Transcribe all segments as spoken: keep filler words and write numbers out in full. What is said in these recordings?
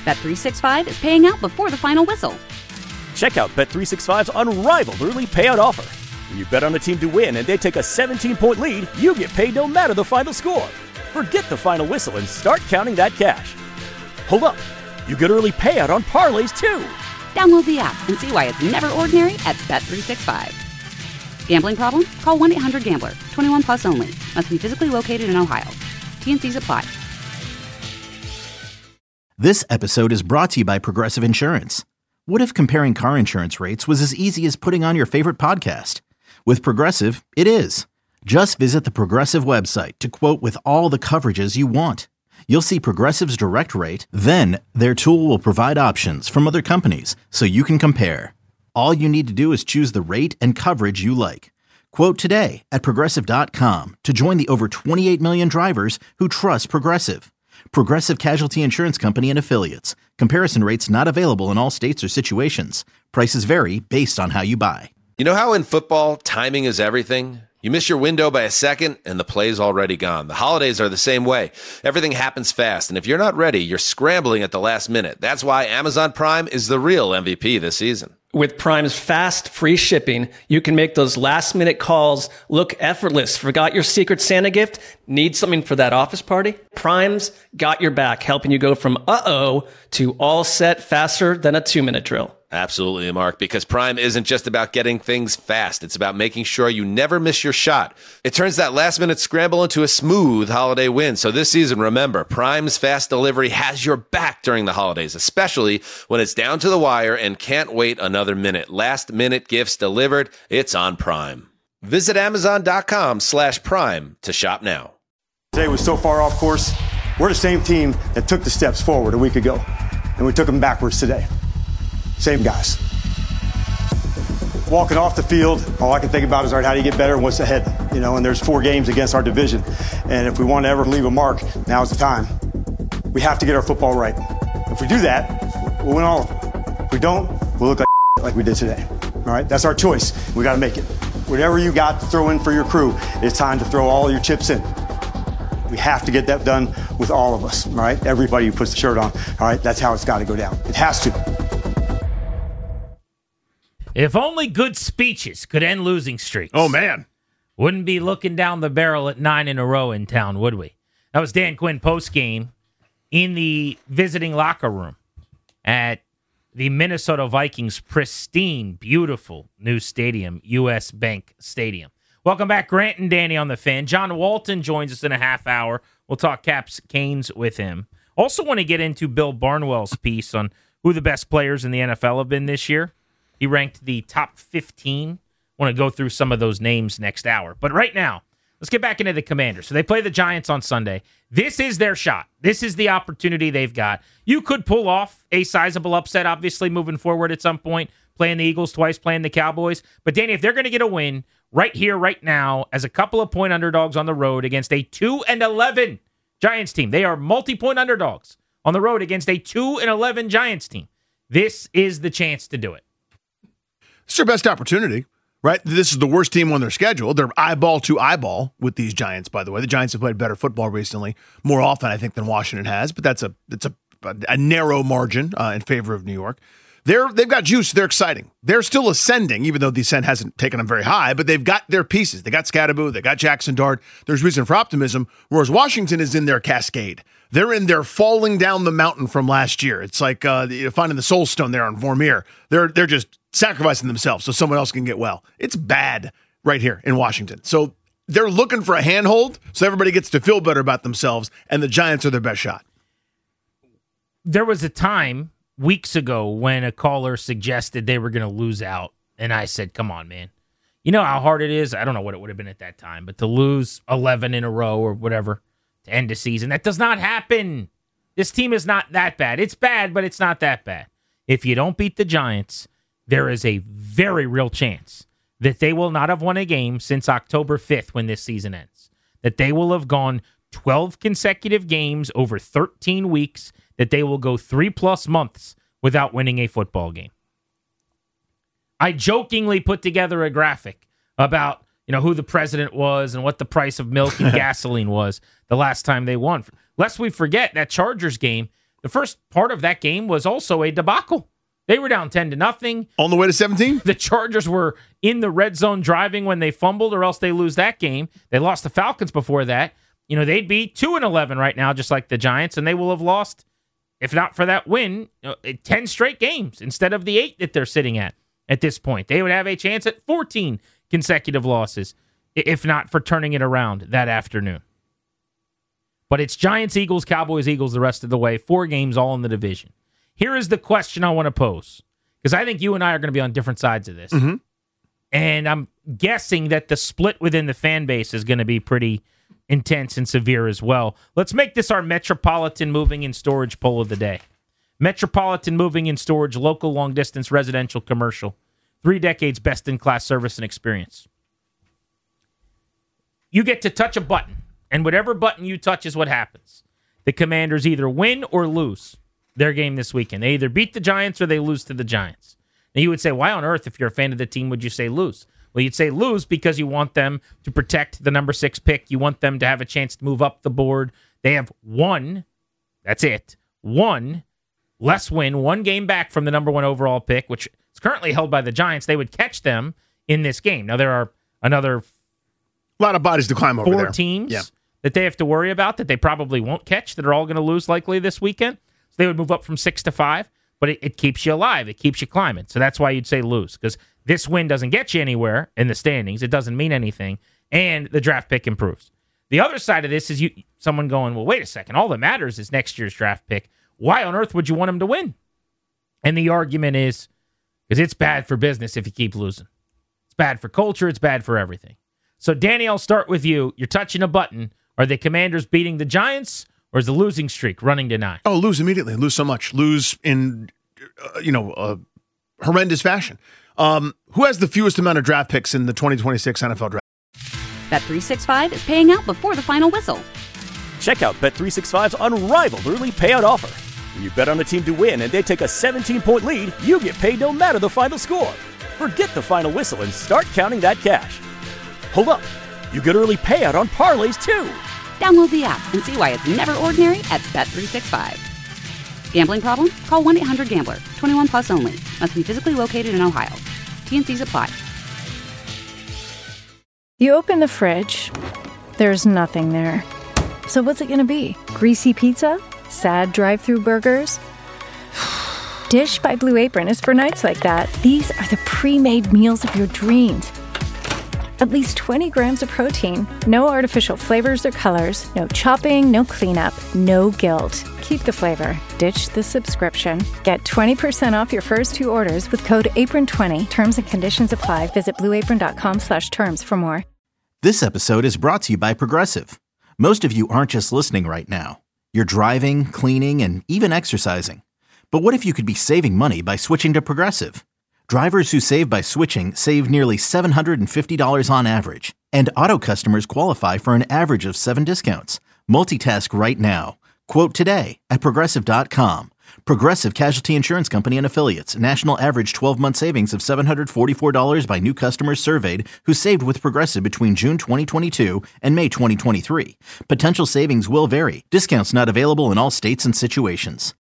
Bet three sixty-five is paying out before the final whistle. Check out Bet three sixty-five's unrivaled early payout offer. When you bet on a team to win and they take a seventeen-point lead, you get paid no matter the final score. Forget the final whistle and start counting that cash. Hold up. You get early payout on parlays, too. Download the app and see why it's never ordinary at Bet three sixty-five. Gambling problem? Call one eight hundred gambler. twenty-one plus only. Must be physically located in Ohio. T and C's apply. This episode is brought to you by Progressive Insurance. What if comparing car insurance rates was as easy as putting on your favorite podcast? With Progressive, it is. Just visit the Progressive website to quote with all the coverages you want. You'll see Progressive's direct rate, then their tool will provide options from other companies so you can compare. All you need to do is choose the rate and coverage you like. Quote today at Progressive dot com to join the over twenty-eight million drivers who trust Progressive. Progressive Casualty Insurance Company and Affiliates. Comparison rates not available in all states or situations. Prices vary based on how you buy. You know how in football, timing is everything? You miss your window by a second, and the play's already gone. The holidays are the same way. Everything happens fast, and if you're not ready, you're scrambling at the last minute. That's why Amazon Prime is the real M V P this season. With Prime's fast, free shipping, you can make those last-minute calls look effortless. Forgot your Secret Santa gift? Need something for that office party? Prime's got your back, helping you go from uh-oh to all set faster than a two-minute drill. Absolutely, Mark, because Prime isn't just about getting things fast. It's about making sure you never miss your shot. It turns that last-minute scramble into a smooth holiday win. So this season, remember, Prime's fast delivery has your back during the holidays, especially when it's down to the wire and can't wait another minute. Last-minute gifts delivered, it's on Prime. Visit Amazon.com slash Prime to shop now. Today was so far off course. We're the same team that took the steps forward a week ago, and we took them backwards today. Same guys. Walking off the field, all I can think about is, all right, how do you get better and what's ahead? You know, and there's four games against our division. And if we want to ever leave a mark, now's the time. We have to get our football right. If we do that, we'll win all of them. If we don't, we'll look like like we did today. All right, that's our choice. We got to make it. Whatever you got to throw in for your crew, it's time to throw all your chips in. We have to get that done with all of us, all right? Everybody who puts the shirt on, all right? That's how it's got to go down. It has to. If only good speeches could end losing streaks. Oh, man. Wouldn't be looking down the barrel at nine in a row in town, would we? That was Dan Quinn postgame in the visiting locker room at the Minnesota Vikings' pristine, beautiful new stadium, U S Bank Stadium. Welcome back, Grant and Danny on the Fan. John Walton joins us in a half hour. We'll talk Caps Canes with him. Also want to get into Bill Barnwell's piece on who the best players in the N F L have been this year. He ranked the top fifteen. I want to go through some of those names next hour. But right now, let's get back into the Commanders. So they play the Giants on Sunday. This is their shot. This is the opportunity they've got. You could pull off a sizable upset, obviously, moving forward at some point, playing the Eagles twice, playing the Cowboys. But, Danny, if they're going to get a win right here, right now, as a couple of point underdogs on the road against a two and eleven Giants team, they are multi-point underdogs on the road against a two and eleven Giants team. This is the chance to do it. It's their best opportunity, right? This is the worst team on their schedule. They're eyeball to eyeball with these Giants, by the way. The Giants have played better football recently, more often, I think, than Washington has, but that's a it's a, a narrow margin uh, in favor of New York. They're, they've got juice. They're exciting. They're still ascending, even though the ascent hasn't taken them very high, but they've got their pieces. They got Scadaboo. They got Jackson Dart. There's reason for optimism, whereas Washington is in their cascade. They're in their falling down the mountain from last year. It's like uh, finding the soul stone there on Vormir. They're, they're just sacrificing themselves so someone else can get well. It's bad right here in Washington. So they're looking for a handhold so everybody gets to feel better about themselves, and the Giants are their best shot. There was a time weeks ago when a caller suggested they were going to lose out, and I said, come on, man. You know how hard it is? I don't know what it would have been at that time, but to lose eleven in a row or whatever to end the season, that does not happen. This team is not that bad. It's bad, but it's not that bad. If you don't beat the Giants, there is a very real chance that they will not have won a game since October fifth when this season ends. That they will have gone twelve consecutive games over thirteen weeks, that they will go three-plus months without winning a football game. I jokingly put together a graphic about, you know, who the president was and what the price of milk and gasoline was the last time they won. Lest we forget that Chargers game, The first part of that game was also a debacle. They were down ten to nothing. On the way to seventeen? The Chargers were in the red zone driving when they fumbled, or else they lose that game. They lost the Falcons before that. You know, they'd be two and eleven right now, just like the Giants, and they will have lost, if not for that win, you know, ten straight games instead of the eight that they're sitting at at this point. They would have a chance at fourteen consecutive losses, if not for turning it around that afternoon. But it's Giants, Eagles, Cowboys, Eagles the rest of the way. Four games all in the division. Here is the question I want to pose, because I think you and I are going to be on different sides of this. Mm-hmm. And I'm guessing that the split within the fan base is going to be pretty intense and severe as well. Let's make this our Metropolitan Moving and Storage poll of the day. Metropolitan Moving and Storage, local, long-distance, residential, commercial. Three decades best-in-class service and experience. You get to touch a button, and whatever button you touch is what happens. The Commanders either win or lose their game this weekend. They either beat the Giants or they lose to the Giants. Now, you would say, why on earth, if you're a fan of the team, would you say lose? Well, you'd say lose because you want them to protect the number six pick. You want them to have a chance to move up the board. They have one, that's it, one less win, one game back from the number one overall pick, which is currently held by the Giants. They would catch them in this game. Now, there are another a lot of bodies to climb over four there. teams yeah. that they have to worry about that they probably won't catch, that are all going to lose likely this weekend. So they would move up from six to five, but it, it keeps you alive. It keeps you climbing. So that's why you'd say lose, because this win doesn't get you anywhere in the standings. It doesn't mean anything, and the draft pick improves. The other side of this is you someone going, well, wait a second. All that matters is next year's draft pick. Why on earth would you want him to win? And the argument is because it's bad for business if you keep losing. It's bad for culture. It's bad for everything. So, Danny, I'll start with you. You're touching a button. Are the Commanders beating the Giants, or is the losing streak running to nine? Oh, lose immediately. Lose so much. Lose in, uh, you know, uh, horrendous fashion. Um, who has the fewest amount of draft picks in the twenty twenty-six N F L draft? Bet three sixty-five is paying out before the final whistle. Check out Bet three sixty-five's unrivaled early payout offer. When you bet on a team to win and they take a seventeen-point lead, you get paid no matter the final score. Forget the final whistle and start counting that cash. Hold up. You get early payout on parlays, too. Download the app and see why it's never ordinary at Bet three sixty-five. Gambling problem? Call one eight hundred gambler. twenty-one plus only. Must be physically located in Ohio. T N Cs apply. You open the fridge. There's nothing there. So what's it going to be? Greasy pizza? Sad drive-thru burgers? Dish by Blue Apron is for nights like that. These are the pre-made meals of your dreams. At least twenty grams of protein, no artificial flavors or colors, no chopping, no cleanup, no guilt. Keep the flavor. Ditch the subscription. Get twenty percent off your first two orders with code apron twenty. Terms and conditions apply. Visit blueapron.com slash terms for more. This episode is brought to you by Progressive. Most of you aren't just listening right now. You're driving, cleaning, and even exercising. But what if you could be saving money by switching to Progressive? Drivers who save by switching save nearly seven hundred fifty dollars on average, and auto customers qualify for an average of seven discounts. Multitask right now. Quote today at Progressive dot com. Progressive Casualty Insurance Company and Affiliates. National average twelve-month savings of seven hundred forty-four dollars by new customers surveyed who saved with Progressive between June twenty twenty-two and May twenty twenty-three. Potential savings will vary. Discounts not available in all states and situations.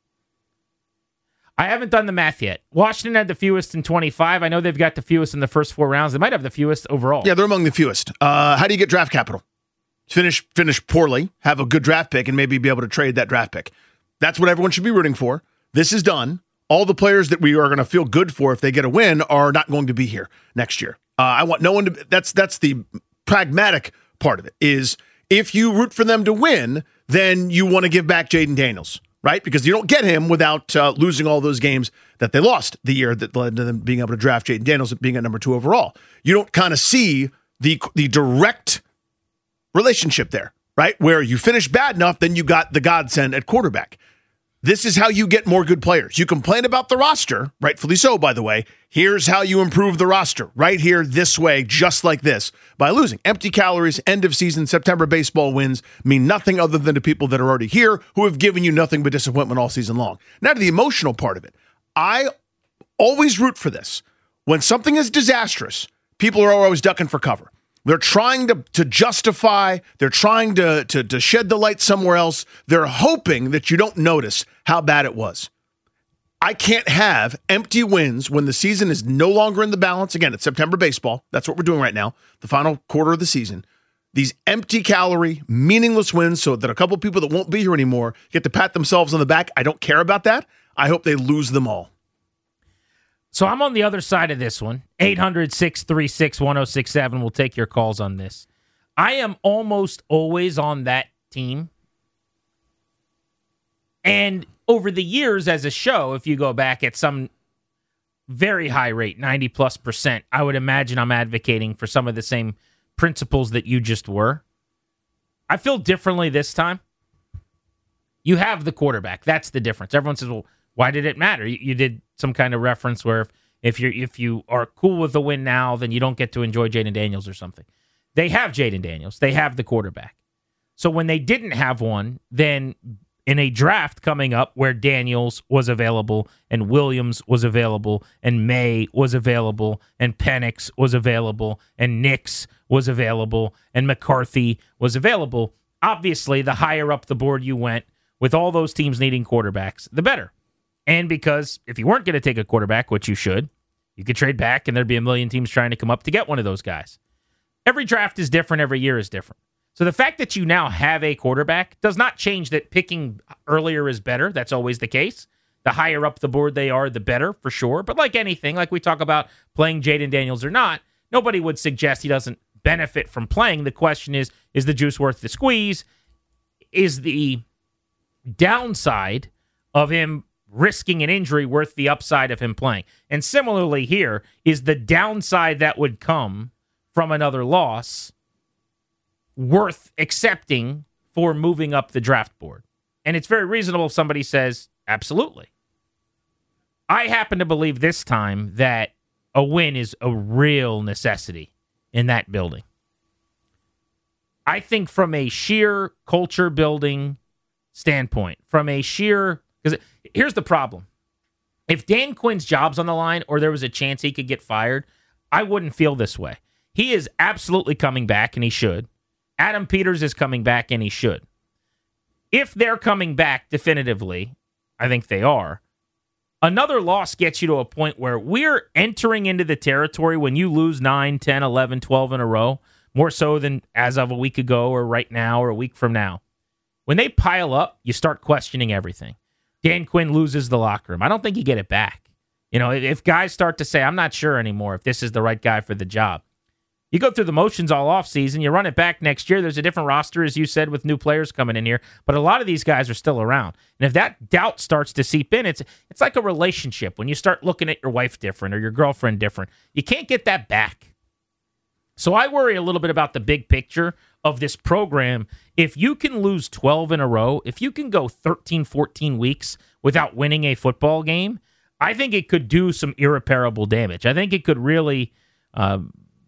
I haven't done the math yet. Washington had the fewest in twenty-five. I know they've got the fewest in the first four rounds. They might have the fewest overall. Yeah, they're among the fewest. Uh, how do you get draft capital? Finish finish poorly, have a good draft pick, and maybe be able to trade that draft pick. That's what everyone should be rooting for. This is done. All the players that we are going to feel good for if they get a win are not going to be here next year. Uh, I want no one to. That's that's the pragmatic part of it. Is if you root for them to win, then you want to give back Jaden Daniels. Right? Because you don't get him without uh, losing all those games that they lost the year that led to them being able to draft Jaden Daniels being at number two overall. You don't kind of see the the direct relationship there, right? Where you finish bad enough, then you got the godsend at quarterback. This is how you get more good players. You complain about the roster, rightfully so, by the way. Here's how you improve the roster, right here, this way, just like this, by losing. Empty calories, end of season, September baseball wins mean nothing other than to people that are already here who have given you nothing but disappointment all season long. Now to the emotional part of it. I always root for this. When something is disastrous, people are always ducking for cover. They're trying to, to justify, they're trying to, to, to shed the light somewhere else. They're hoping that you don't notice how bad it was. I can't have empty wins when the season is no longer in the balance. Again, it's September baseball. That's what we're doing right now, the final quarter of the season. These empty calorie, meaningless wins so that a couple people that won't be here anymore get to pat themselves on the back. I don't care about that. I hope they lose them all. So I'm on the other side of this one. eight hundred, six three six, one oh six seven. We'll take your calls on this. I am almost always on that team. And over the years as a show, if you go back at some very high rate, ninety plus percent, I would imagine I'm advocating for some of the same principles that you just were. I feel differently this time. You have the quarterback. That's the difference. Everyone says, well, why did it matter? You, you did some kind of reference where if, if you if you are cool with the win now, then you don't get to enjoy Jaden Daniels or something. They have Jaden Daniels. They have the quarterback. So when they didn't have one, then in a draft coming up where Daniels was available and Williams was available and May was available and Penix was available and Nix was available and McCarthy was available, obviously the higher up the board you went with all those teams needing quarterbacks, the better. And because if you weren't going to take a quarterback, which you should, you could trade back and there'd be a million teams trying to come up to get one of those guys. Every draft is different. Every year is different. So the fact that you now have a quarterback does not change that picking earlier is better. That's always the case. The higher up the board they are, the better, for sure. But like anything, like we talk about playing Jaden Daniels or not, nobody would suggest he doesn't benefit from playing. The question is, is the juice worth the squeeze? Is the downside of him risking an injury worth the upside of him playing? And similarly here, is the downside that would come from another loss worth accepting for moving up the draft board? And it's very reasonable if somebody says, absolutely. I happen to believe this time that a win is a real necessity in that building. I think from a sheer culture building standpoint, from a sheer, because here's the problem. If Dan Quinn's job's on the line or there was a chance he could get fired, I wouldn't feel this way. He is absolutely coming back, and he should. Adam Peters is coming back, and he should. If they're coming back definitively, I think they are, another loss gets you to a point where we're entering into the territory when you lose nine, ten, eleven, twelve in a row, more so than as of a week ago or right now or a week from now. When they pile up, you start questioning everything. Dan Quinn loses the locker room. I don't think you get it back. You know, if guys start to say, I'm not sure anymore if this is the right guy for the job. You go through the motions all offseason, you run it back next year, there's a different roster, as you said, with new players coming in here, but a lot of these guys are still around. And if that doubt starts to seep in, it's it's like a relationship. When you start looking at your wife different or your girlfriend different, you can't get that back. So I worry a little bit about the big picture of this program. If you can lose twelve in a row, if you can go thirteen, fourteen weeks without winning a football game, I think it could do some irreparable damage. I think it could really uh,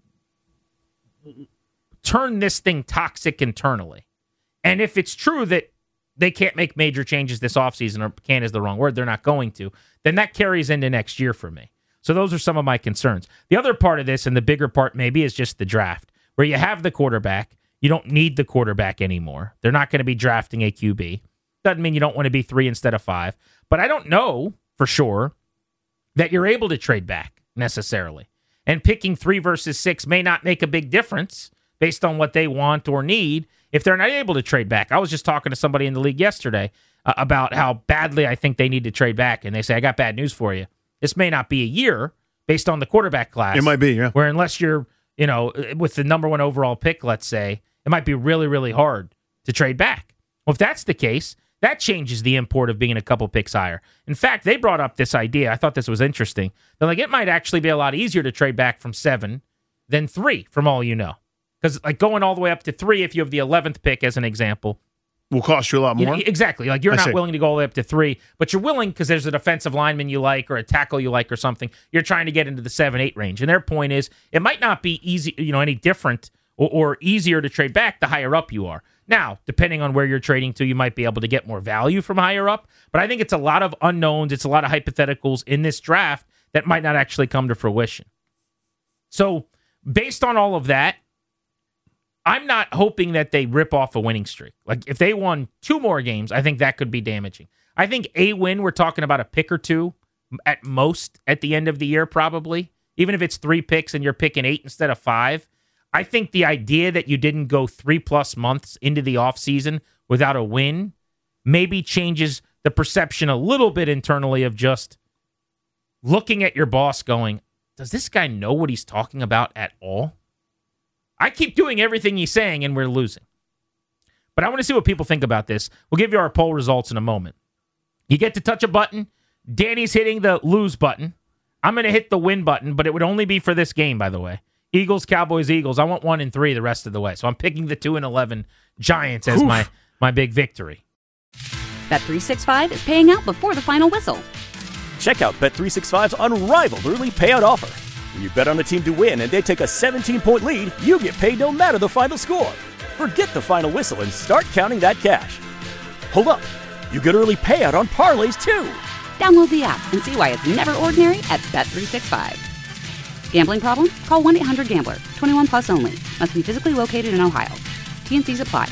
turn this thing toxic internally. And if it's true that they can't make major changes this offseason, or can't is the wrong word, they're not going to, then that carries into next year for me. So those are some of my concerns. The other part of this, and the bigger part maybe, is just the draft, where you have the quarterback. You don't need the quarterback anymore. They're not going to be drafting a Q B. Doesn't mean you don't want to be three instead of five. But I don't know for sure that you're able to trade back necessarily. And picking three versus six may not make a big difference based on what they want or need if they're not able to trade back. I was just talking to somebody in the league yesterday uh, about how badly I think they need to trade back. And they say, I got bad news for you. This may not be a year based on the quarterback class. It might be, yeah. Where unless you're, you know, with the number one overall pick, let's say, it might be really, really hard to trade back. Well, if that's the case, that changes the import of being a couple picks higher. In fact, they brought up this idea. I thought this was interesting. They're like, it might actually be a lot easier to trade back from seven than three, from all you know. Because like going all the way up to three, if you have the eleventh pick as an example, will cost you a lot more. You know, exactly. Like you're I not see. willing to go all the way up to three, but you're willing because there's a defensive lineman you like or a tackle you like or something. You're trying to get into the seven, eight range. And their point is it might not be easy, you know, any different or, or easier to trade back the higher up you are. Now, depending on where you're trading to, you might be able to get more value from higher up. But I think it's a lot of unknowns. It's a lot of hypotheticals in this draft that might not actually come to fruition. So based on all of that, I'm not hoping that they rip off a winning streak. Like, if they won two more games, I think that could be damaging. I think a win, we're talking about a pick or two at most at the end of the year, probably. Even if it's three picks and you're picking eight instead of five. I think the idea that you didn't go three-plus months into the offseason without a win maybe changes the perception a little bit internally of just looking at your boss going, does this guy know what he's talking about at all? I keep doing everything he's saying, and we're losing. But I want to see what people think about this. We'll give you our poll results in a moment. You get to touch a button. Danny's hitting the lose button. I'm going to hit the win button, but it would only be for this game, by the way. Eagles, Cowboys, Eagles. I want one and three the rest of the way. So I'm picking the two and eleven Giants as my, my big victory. Bet three sixty-five is paying out before the final whistle. Check out Bet three sixty-five's unrivaled early payout offer. When you bet on a team to win and they take a seventeen-point lead, you get paid no matter the final score. Forget the final whistle and start counting that cash. Hold up. You get early payout on parlays, too. Download the app and see why it's never ordinary at Bet three sixty-five. Gambling problem? Call one eight hundred gambler. twenty-one plus only. Must be physically located in Ohio. T N Cs apply.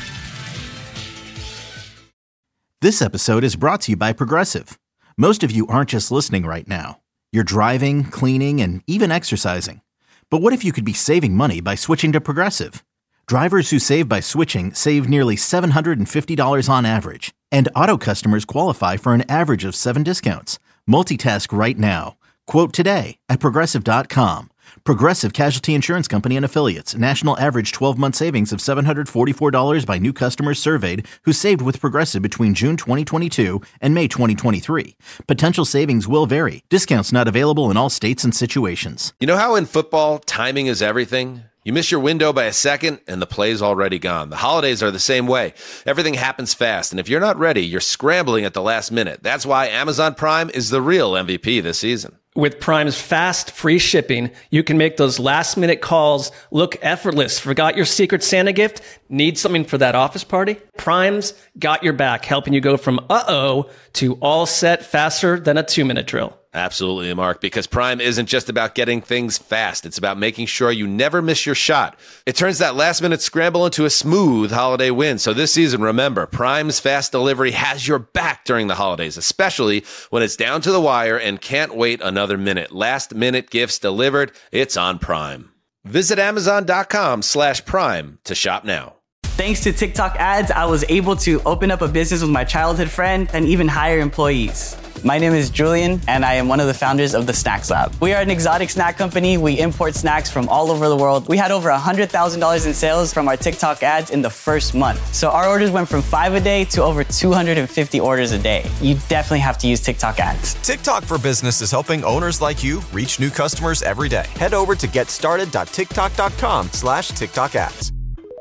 This episode is brought to you by Progressive. Most of you aren't just listening right now. You're driving, cleaning, and even exercising. But what if you could be saving money by switching to Progressive? Drivers who save by switching save nearly seven hundred fifty dollars on average. And auto customers qualify for an average of seven discounts. Multitask right now. Quote today at Progressive dot com. Progressive Casualty Insurance Company and Affiliates. National average twelve-month savings of seven hundred forty-four dollars by new customers surveyed who saved with Progressive between June twenty twenty-two and May twenty twenty-three. Potential savings will vary. Discounts not available in all states and situations. You know how in football, timing is everything? You miss your window by a second, and the play's already gone. The holidays are the same way. Everything happens fast, and if you're not ready, you're scrambling at the last minute. That's why Amazon Prime is the real M V P this season. With Prime's fast, free shipping, you can make those last-minute calls look effortless. Forgot your Secret Santa gift? Need something for that office party? Prime's got your back, helping you go from uh-oh to all set faster than a two-minute drill. Absolutely, Mark, because Prime isn't just about getting things fast. It's about making sure you never miss your shot. It turns that last-minute scramble into a smooth holiday win. So this season, remember, Prime's fast delivery has your back during the holidays, especially when it's down to the wire and can't wait another minute. Last-minute gifts delivered. It's on Prime. Visit Amazon.com slash Prime to shop now. Thanks to TikTok ads, I was able to open up a business with my childhood friend and even hire employees. My name is Julian, and I am one of the founders of the Snacks Lab. We are an exotic snack company. We import snacks from all over the world. We had over one hundred thousand dollars in sales from our TikTok ads in the first month. So our orders went from five a day to over two hundred fifty orders a day. You definitely have to use TikTok ads. TikTok for Business is helping owners like you reach new customers every day. Head over to getstarted.tiktok.com slash TikTok ads.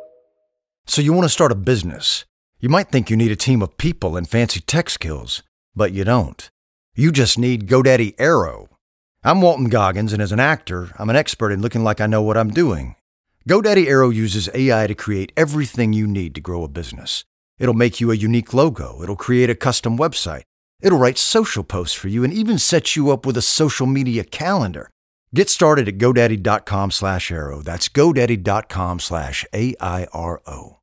So you want to start a business. You might think you need a team of people and fancy tech skills, but you don't. You just need GoDaddy Aero. I'm Walton Goggins, and as an actor, I'm an expert in looking like I know what I'm doing. GoDaddy Aero uses A I to create everything you need to grow a business. It'll make you a unique logo. It'll create a custom website. It'll write social posts for you and even set you up with a social media calendar. Get started at GoDaddy.com slash Aero. That's GoDaddy.com slash A I R O.